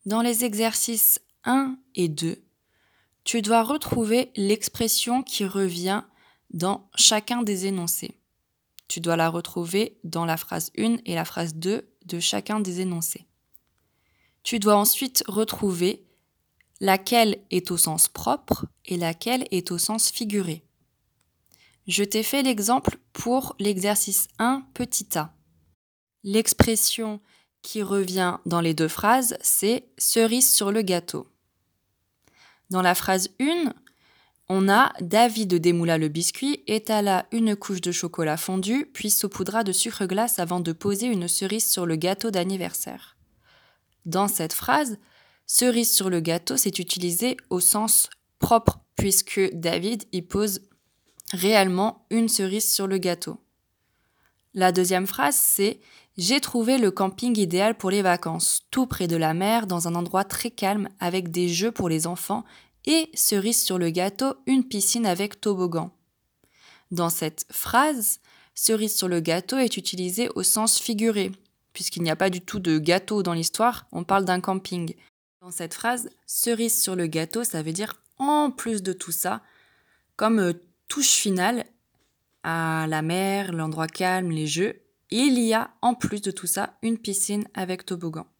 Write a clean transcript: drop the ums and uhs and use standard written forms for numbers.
Dans les exercices 1 et 2, tu dois retrouver l'expression qui revient dans chacun des énoncés. Tu dois la retrouver dans la phrase 1 et la phrase 2 de chacun des énoncés. Tu dois ensuite retrouver laquelle est au sens propre et laquelle est au sens figuré. Je t'ai fait l'exemple pour l'exercice 1 petit a. L'expression qui revient dans les deux phrases, c'est « cerise sur le gâteau ». Dans la phrase 1, on a « David démoula le biscuit, étala une couche de chocolat fondu, puis saupoudra de sucre glace avant de poser une cerise sur le gâteau d'anniversaire ». Dans cette phrase, « cerise sur le gâteau » c'est utilisé au sens propre, puisque David y pose réellement une cerise sur le gâteau. La deuxième phrase, c'est « J'ai trouvé le camping idéal pour les vacances, tout près de la mer, dans un endroit très calme, avec des jeux pour les enfants et, cerise sur le gâteau, une piscine avec toboggan ». Dans cette phrase, « cerise sur le gâteau » est utilisé au sens figuré, puisqu'il n'y a pas du tout de gâteau dans l'histoire, on parle d'un camping. Dans cette phrase, « cerise sur le gâteau », ça veut dire « en plus de tout ça », comme touche finale à la mer, l'endroit calme, les jeux, il y a en plus de tout ça une piscine avec toboggan.